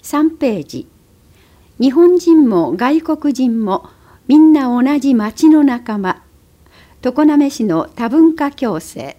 3ページ。日本人も外国人もみんな同じ町の仲間。常滑市の多文化共生。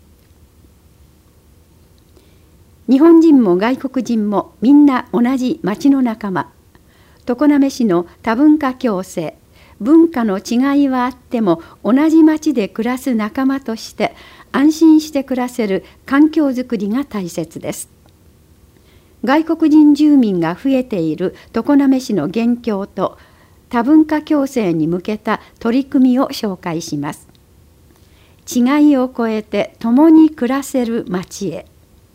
日本人も外国人もみんな同じ町の仲間。常滑市の多文化共生。文化の違いはあっても同じ町で暮らす仲間として安心して暮らせる環境づくりが大切です。外国人住民が増えている常滑市の現況と多文化共生に向けた取り組みを紹介します。違いを超えて共に暮らせる町へ。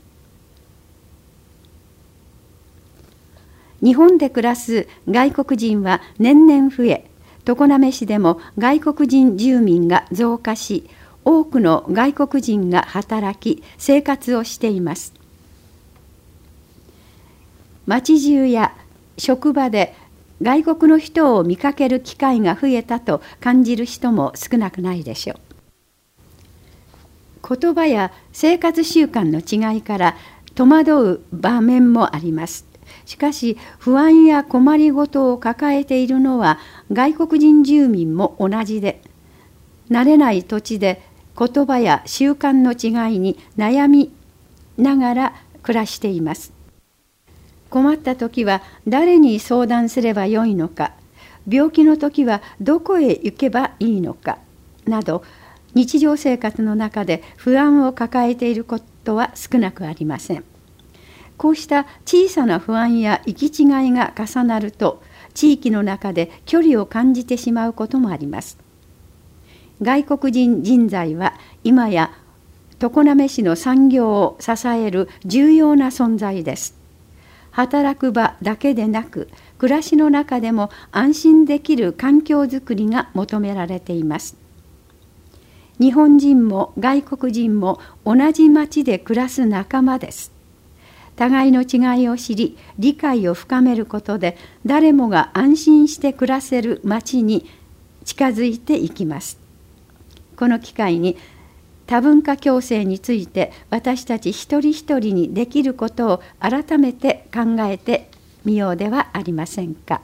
日本で暮らす外国人は年々増え、常滑市でも外国人住民が増加し、多くの外国人が働き、生活をしています。町中や職場で外国の人を見かける機会が増えたと感じる人も少なくないでしょう。言葉や生活習慣の違いから戸惑う場面もあります。しかし不安や困りごとを抱えているのは外国人住民も同じで、慣れない土地で言葉や習慣の違いに悩みながら暮らしています。困った時は誰に相談すればよいのか、病気の時はどこへ行けばいいのかなど、日常生活の中で不安を抱えていることは少なくありません。こうした小さな不安や行き違いが重なると、地域の中で距離を感じてしまうこともあります。外国人人材は今や常滑市の産業を支える重要な存在です。働く場だけでなく、暮らしの中でも安心できる環境づくりが求められています。日本人も外国人も同じ町で暮らす仲間です。互いの違いを知り、理解を深めることで、誰もが安心して暮らせる町に近づいていきます。この機会に、多文化共生について私たち一人一人にできることを改めて考えてみようではありませんか。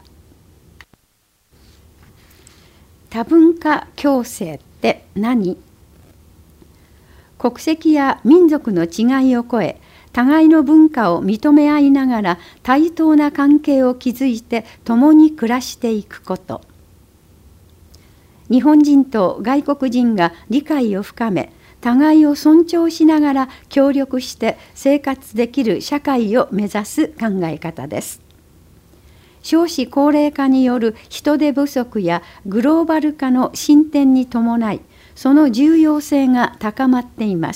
多文化共生って何？国籍や民族の違いを超え、互いの文化を認め合いながら対等な関係を築いて共に暮らしていくこと。日本人と外国人が理解を深め、互いを尊重しながら協力して生活できる社会を目指す考え方です。少子高齢化による人手不足やグローバル化の進展に伴い、その重要性が高まっています。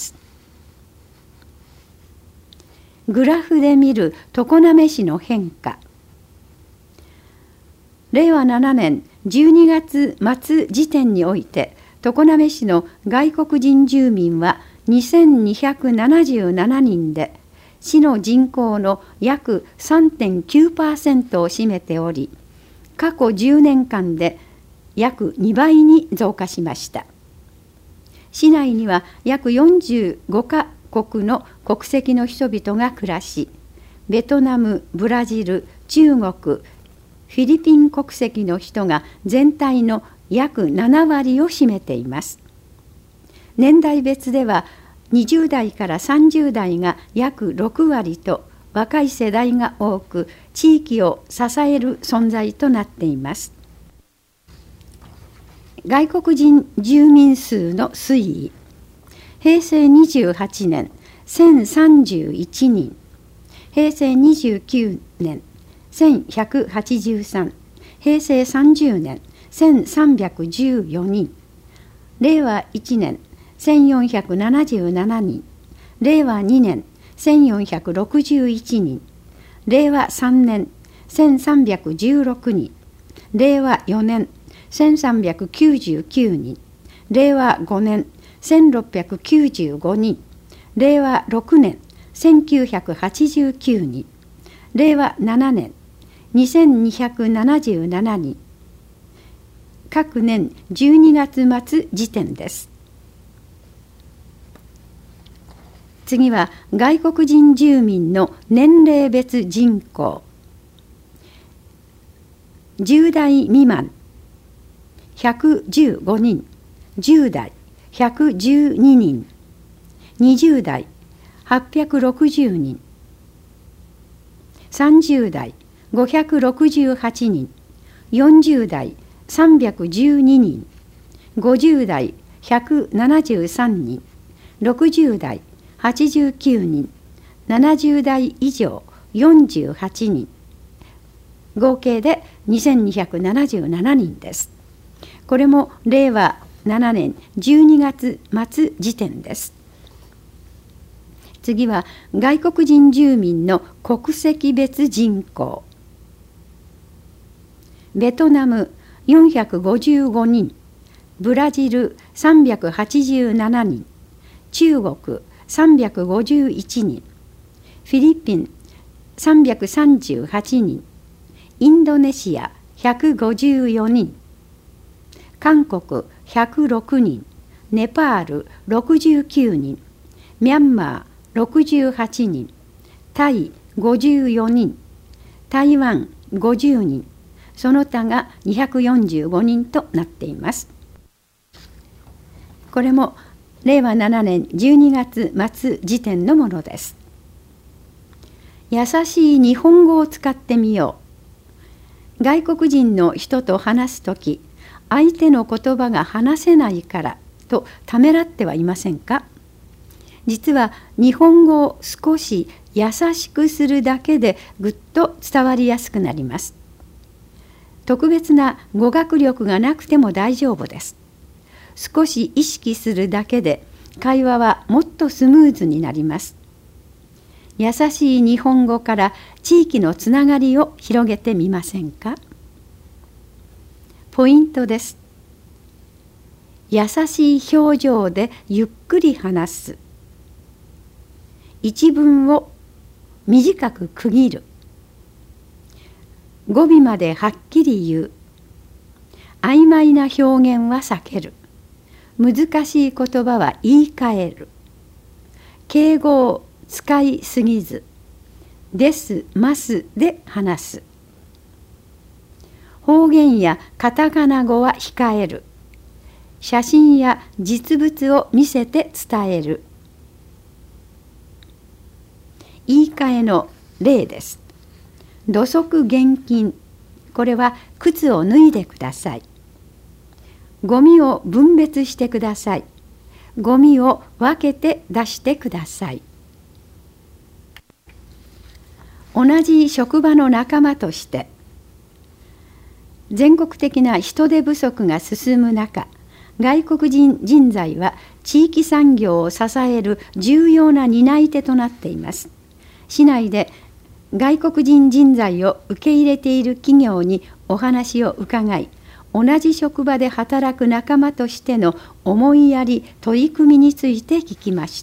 グラフで見る常滑市の変化。令和7年12月末時点において、常滑市の外国人住民は2277人で、市の人口の約 3.9% を占めており、過去10年間で約2倍に増加しました。市内には約45カ国の国籍の人々が暮らし、ベトナム、ブラジル、中国、フィリピン国籍の人が全体の約7割を占めています。年代別では20代から30代が約6割と若い世代が多く、地域を支える存在となっています。外国人住民数の推移。平成28年1031人、平成29年1183、平成30年1314人、令和1年1477人、令和2年1461人、令和3年1316人、令和4年1399人、令和5年1695人、令和6年1989人、令和7年2277人、各年12月末時点です。次は外国人住民の年齢別人口。 10代未満115人、10代112人、20代860人、30代568人、40代312人、50代173人、60代89人、70代以上48人、合計で2277人です。これも令和7年12月末時点です。次は外国人住民の国籍別人口。ベトナム455人、ブラジル387人、中国351人、フィリピン338人、インドネシア154人、韓国106人、ネパール69人、ミャンマー68人、タイ54人、台湾50人、その他が245人となっています。これも令和7年12月末時点のものです。優しい日本語を使ってみよう。外国人の人と話すとき、相手の言葉が話せないからとためらってはいませんか？実は日本語を少し優しくするだけでぐっと伝わりやすくなります。特別な語学力がなくても大丈夫です。少し意識するだけで会話はもっとスムーズになります。優しい日本語から地域のつながりを広げてみませんか？ポイントです。優しい表情でゆっくり話す。一文を短く区切る。語尾まではっきり言う。曖昧な表現は避ける。難しい言葉は言い換える。敬語を使いすぎず、ですますで話す。方言やカタカナ語は控える。写真や実物を見せて伝える。言い換えの例です。土足厳禁。これは靴を脱いでください。ゴミを分別してください。ゴミを分けて出してください。同じ職場の仲間として、全国的な人手不足が進む中、外国人人材は地域産業を支える重要な担い手となっています。市内で外国人人材を受け入れている企業にお話を伺い、同じ職場で働く仲間としての思いやり、取り組みについて聞きました。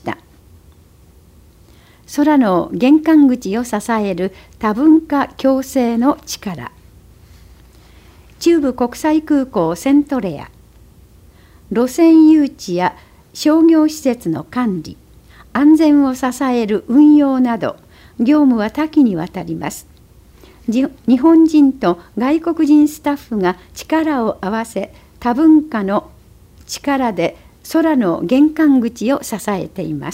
空の玄関口を支える多文化共生の力。中部国際空港セントレア。路線誘致や商業施設の管理、安全を支える運用など、業務は多岐にわたります。日本人と外国人スタッフが力を合わせ、多文化の力で空の玄関口を支えています。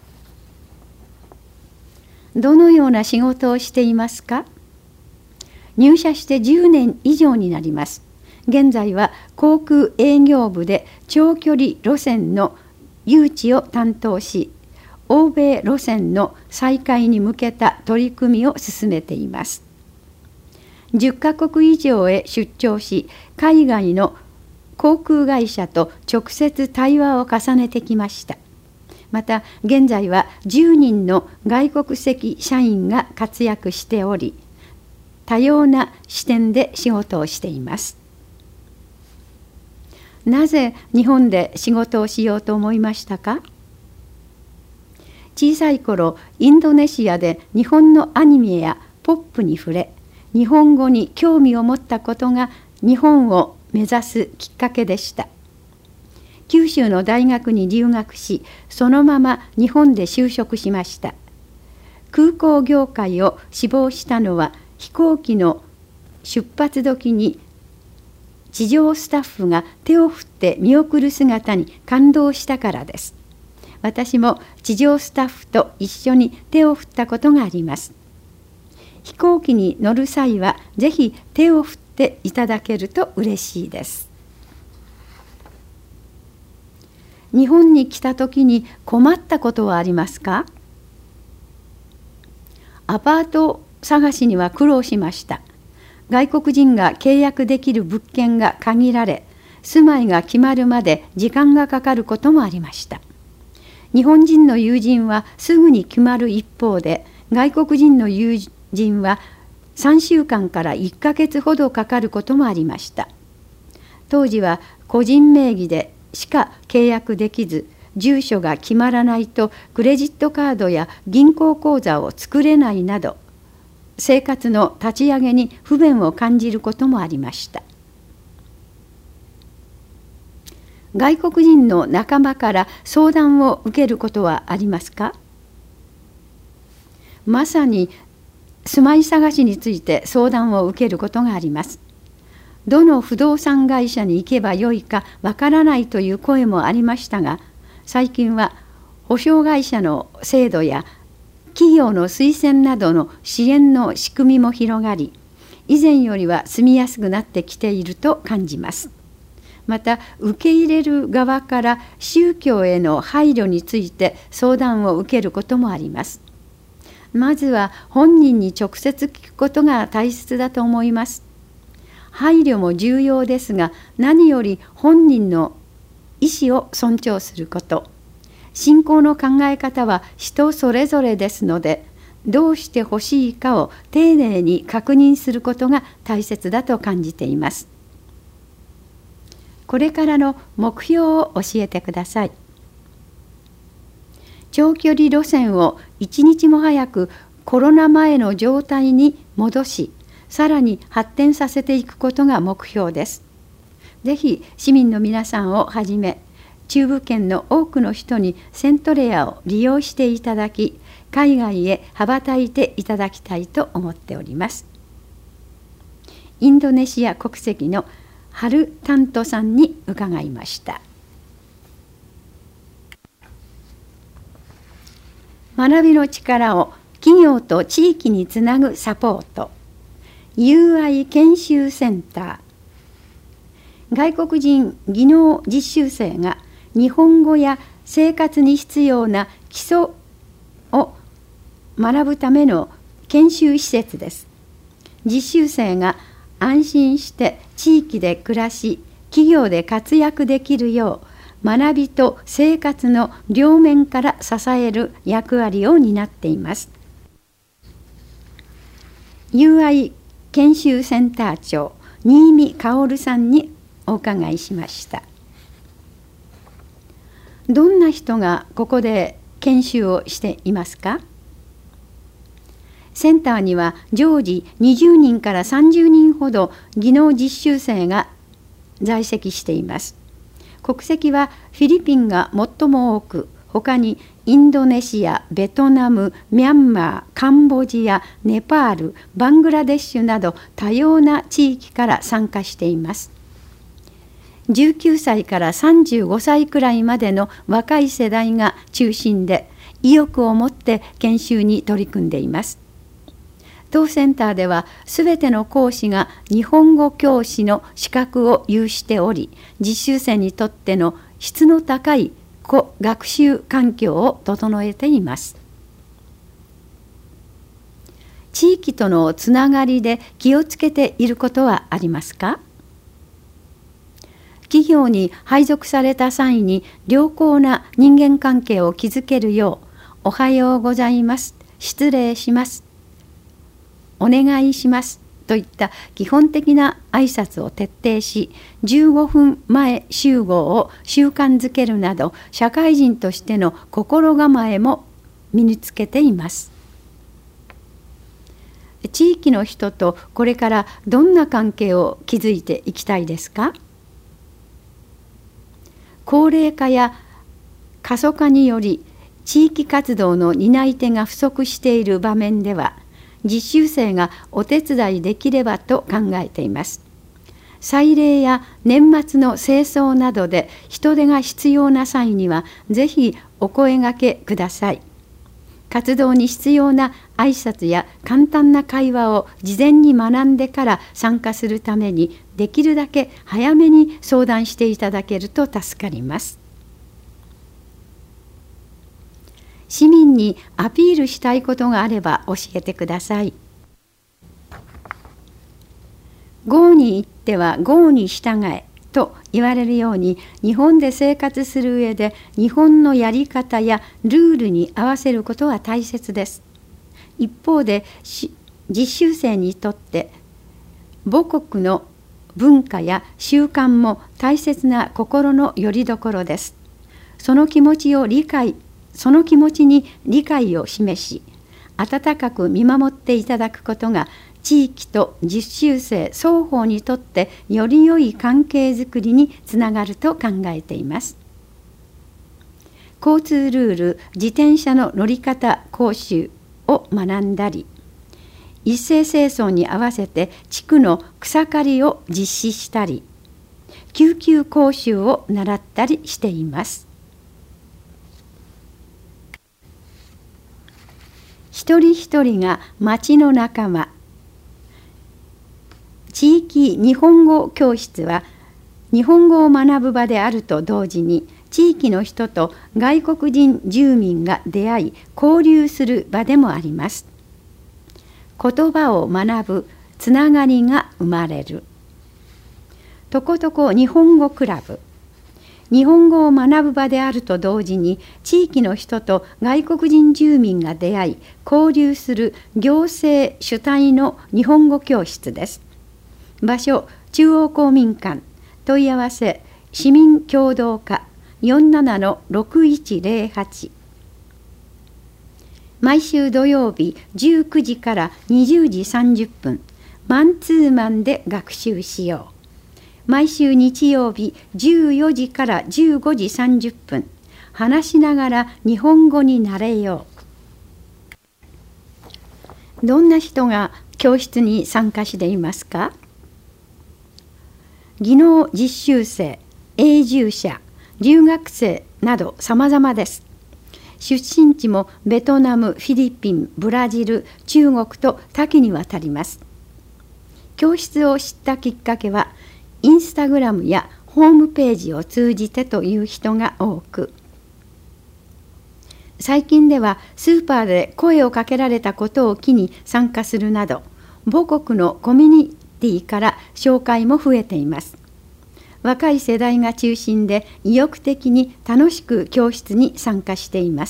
どのような仕事をしていますか？入社して10年以上になります。現在は航空営業部で長距離路線の誘致を担当し、欧米路線の再開に向けた取り組みを進めています。10カ国以上へ出張し、海外の航空会社と直接対話を重ねてきました。また現在は10人の外国籍社員が活躍しており、多様な視点で仕事をしています。なぜ日本で仕事をしようと思いましたか？小さい頃、インドネシアで日本のアニメやポップに触れ、日本語に興味を持ったことが日本を目指すきっかけでした。九州の大学に留学し、そのまま日本で就職しました。空港業界を志望したのは飛行機の出発時に地上スタッフが手を振って見送る姿に感動したからです。私も地上スタッフと一緒に手を振ったことがあります。飛行機に乗る際はぜひ手を振っていただけると嬉しいです。日本に来た時に困ったことはありますか？アパート探しには苦労しました。外国人が契約できる物件が限られ、住まいが決まるまで時間がかかることもありました。日本人の友人はすぐに決まる一方で、外国人の友人は3週間から1ヶ月ほどかかることもありました。当時は個人名義でしか契約できず、住所が決まらないとクレジットカードや銀行口座を作れないなど、生活の立ち上げに不便を感じることもありました。外国人の仲間から相談を受けることはありますか？まさに住まい探しについて相談を受けることがあります。どの不動産会社に行けばよいかわからないという声もありましたが、最近は保証会社の制度や企業の推薦などの支援の仕組みも広がり、以前よりは住みやすくなってきていると感じます。また、受け入れる側から宗教への配慮について相談を受けることもあります。まずは本人に直接聞くことが大切だと思います。配慮も重要ですが、何より本人の意思を尊重すること。信仰の考え方は人それぞれですので、どうしてほしいかを丁寧に確認することが大切だと感じています。これからの目標を教えてください。長距離路線を一日も早くコロナ前の状態に戻し、さらに発展させていくことが目標です。ぜひ市民の皆さんをはじめ、中部圏の多くの人にセントレアを利用していただき、海外へ羽ばたいていただきたいと思っております。インドネシア国籍のハルタントさんに伺いました。学びの力を企業と地域につなぐサポート、UI 研修センター。外国人技能実習生が日本語や生活に必要な基礎を学ぶための研修施設です。実習生が安心して地域で暮らし、企業で活躍できるよう、学びと生活の両面から支える役割を担っています。UI 研修センター長、新見薫さんにお伺いしました。どんな人がここで研修をしていますか？センターには常時20人から30人ほど技能実習生が在籍しています。国籍はフィリピンが最も多く、他にインドネシア、ベトナム、ミャンマー、カンボジア、ネパール、バングラデシュなど多様な地域から参加しています。19歳から35歳くらいまでの若い世代が中心で、意欲を持って研修に取り組んでいます。当センターではすべての講師が日本語教師の資格を有しており、実習生にとっての質の高い学習環境を整えています。地域とのつながりで気をつけていることはありますか？企業に配属された際に良好な人間関係を築けるよう、おはようございます、失礼します、お願いしますといった基本的な挨拶を徹底し、15分前集合を習慣づけるなど、社会人としての心構えも身につけています。地域の人とこれからどんな関係を築いていきたいですか？高齢化や過疎化により地域活動の担い手が不足している場面では、 実習生がお手伝いできればと考えています。祭礼や年末の清掃などで人手が必要な際にはぜひお声掛けください。活動に必要な挨拶や簡単な会話を事前に学んでから参加するためにできるだけ早めに相談していただけると助かります。市民にアピールしたいことがあれば教えてください。郷に行っては郷に従えと言われるように、日本で生活する上で日本のやり方やルールに合わせることは大切です。一方で実習生にとって母国の文化や習慣も大切な心の拠り所です。その気持ちに理解を示し、温かく見守っていただくことが地域と実習生双方にとってより良い関係づくりにつながると考えています。交通ルール、自転車の乗り方講習を学んだり、一斉清掃に合わせて地区の草刈りを実施したり、救急講習を習ったりしています。一人一人が町の仲間。地域日本語教室は日本語を学ぶ場であると同時に、地域の人と外国人住民が出会い交流する場でもあります。言葉を学ぶつながりが生まれる。とことこ日本語クラブ。日本語を学ぶ場であると同時に、地域の人と外国人住民が出会い交流する行政主体の日本語教室です。場所、中央公民館。問い合わせ、市民協同課 47-6108。毎週土曜日19時から20時30分、マンツーマンで学習しよう。毎週日曜日14時から15時30分、話しながら日本語になれよう。どんな人が教室に参加していますか？技能実習生、永住者、留学生など様々です。出身地もベトナム、フィリピン、ブラジル、中国と多岐にわたります。教室を知ったきっかけは、インスタグラムやホームページを通じてという人が多く、最近ではスーパーで声をかけられたことを機に参加するなど、母国のコミュニティから紹介も増えています。若い世代が中心で意欲的に楽しく教室に参加しています。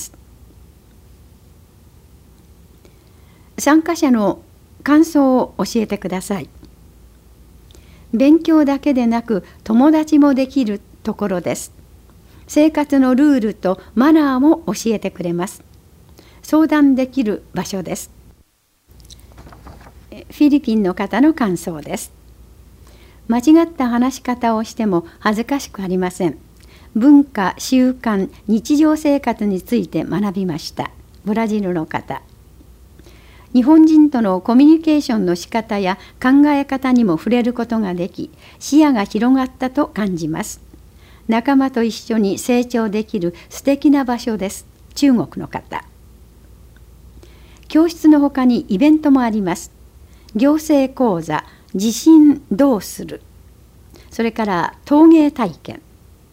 参加者の感想を教えてください。勉強だけでなく友達もできるところです。生活のルールとマナーも教えてくれます。相談できる場所です。フィリピンの方の感想です。間違った話し方をしても恥ずかしくありません。文化、習慣、日常生活について学びました。ブラジルの方。日本人とのコミュニケーションの仕方や考え方にも触れることができ、視野が広がったと感じます。仲間と一緒に成長できる素敵な場所です。中国の方。教室のほかにイベントもあります。行政講座、地震どうする、それから陶芸体験。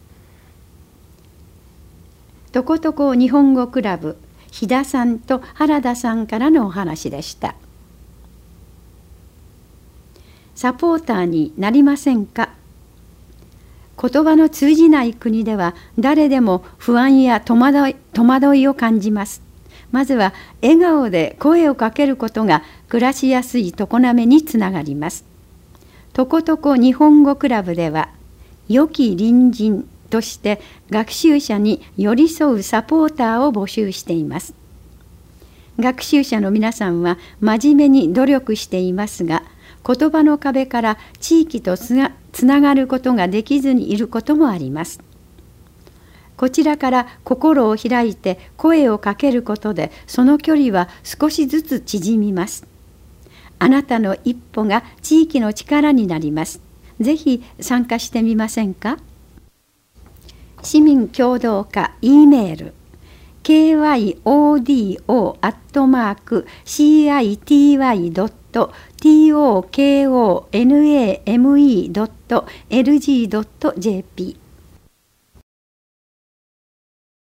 とことこ日本語クラブ、飛田さんと原田さんからのお話でした。サポーターになりませんか？言葉の通じない国では誰でも不安や戸惑いを感じます。まずは笑顔で声をかけることが暮らしやすい常滑につながります。とことこ日本語クラブでは、良き隣人として学習者に寄り添うサポーターを募集しています。学習者の皆さんは真面目に努力していますが、言葉の壁から地域とつながることができずにいることもあります。こちらから心を開いて声をかけることで、その距離は少しずつ縮みます。 あなたの一歩が地域の力になります。ぜひ参加してみませんか。市民協働課 E メールkyodo@city.tokonname.lg.jp